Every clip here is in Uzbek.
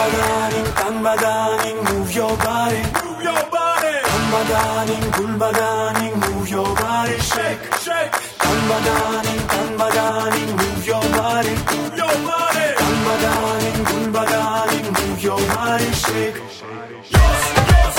Tanbadaning, move your body, move your body. Tanbadaning, gulbadaning, move your body, shake, shake. Tanbadaning, move your body, move your body. Tanbadaning, gulbadaning, move your body, shake. Yes, yes.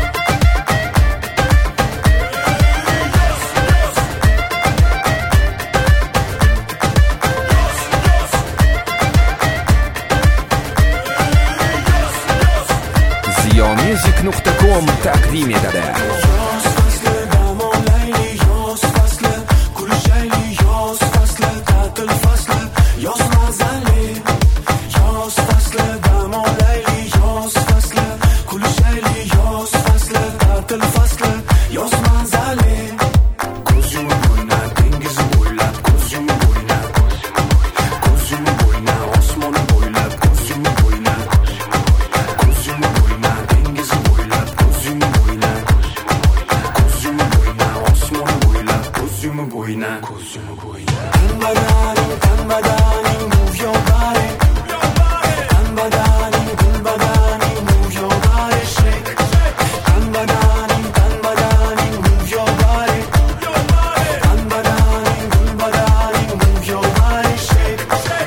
Music.com taqdim etadi. Yoz fasli, dam olayli, yoz fasli, kulishayli, yoz fasli, ta'til fasli, yoz mazali. Yoz fasli, dam olayli, yoz fasli, kulishayli, yoz fasli, ta'til fasli, yoz mazali. Ko'z yumib o'yna, dengiz bo'ylab, ko'z yumib o'yna, ko'z yumib o'yna, osmon bo'ylab, ko'z yumib o'yna, ko'z yumib o'yna, dengiz bo'ylab, ko'z yumib o'yna, ko'z yumib o'yna, osmon bo'ylab, ko'z yumib o'yna, ko'z yumib o'yna. Tanbadaning, move your body, tanbadaning, gulbadaning, move your body, shake. Tanbadaning, move your body, tanbadaning, gulbadaning, move your body, shake.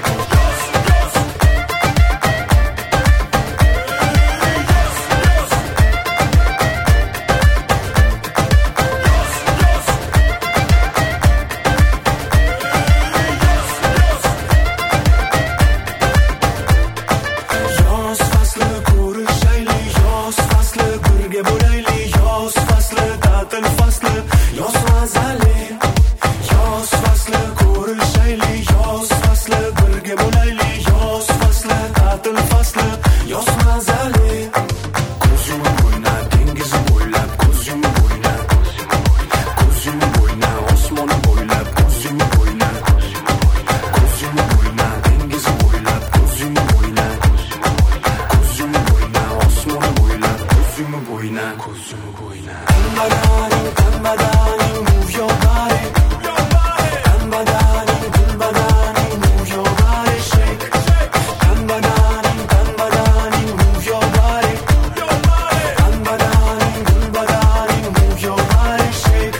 Yoz fasli, ko'rishayli, yoz fasli, birga bo'layli, yoz fasli, ta'til fasli, yoz mazali. Yoz fasli, ko'rishayli, yoz fasli, birga bo'layli, yoz fasli, ta'til fasli, yoz mazali. Ko'z yumib o'yna, dengiz bo'ylab, ko'z yumib o'yna, ko'z yumib o'yna, osmon bo'ylab, ko'z yumib o'yna, ko'z yumib o'yna, dengiz bo'ylab, ko'z yumib o'yna, ko'z yumib o'yna, osmon bo'ylab, ko'z yumib o'yna, ko'z yumib o'yna. Tanbadaning, move your body, tanbadaning, gulbadaning, move your body, shake. Tanbadaning, move your body, tanbadaning, gulbadaning, move your body, shake.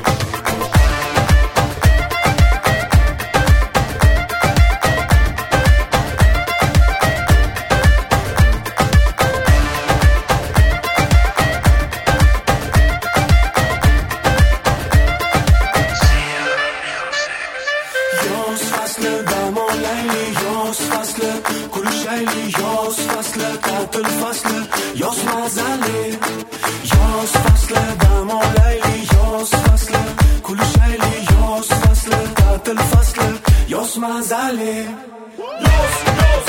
Yoz fasli, dam olayli, yoz fasli, kulishayli, yoz fasli, ta'til fasli, yoz mazali. Yoz fasli, dam olayli, yoz fasli, kulishayli, yoz fasli, ta'til fasli, yoz mazali. Yoz, yoz.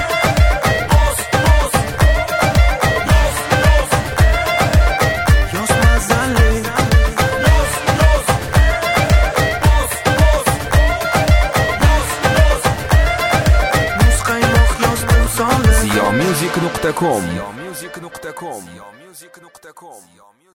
Yoz mazali. Music.com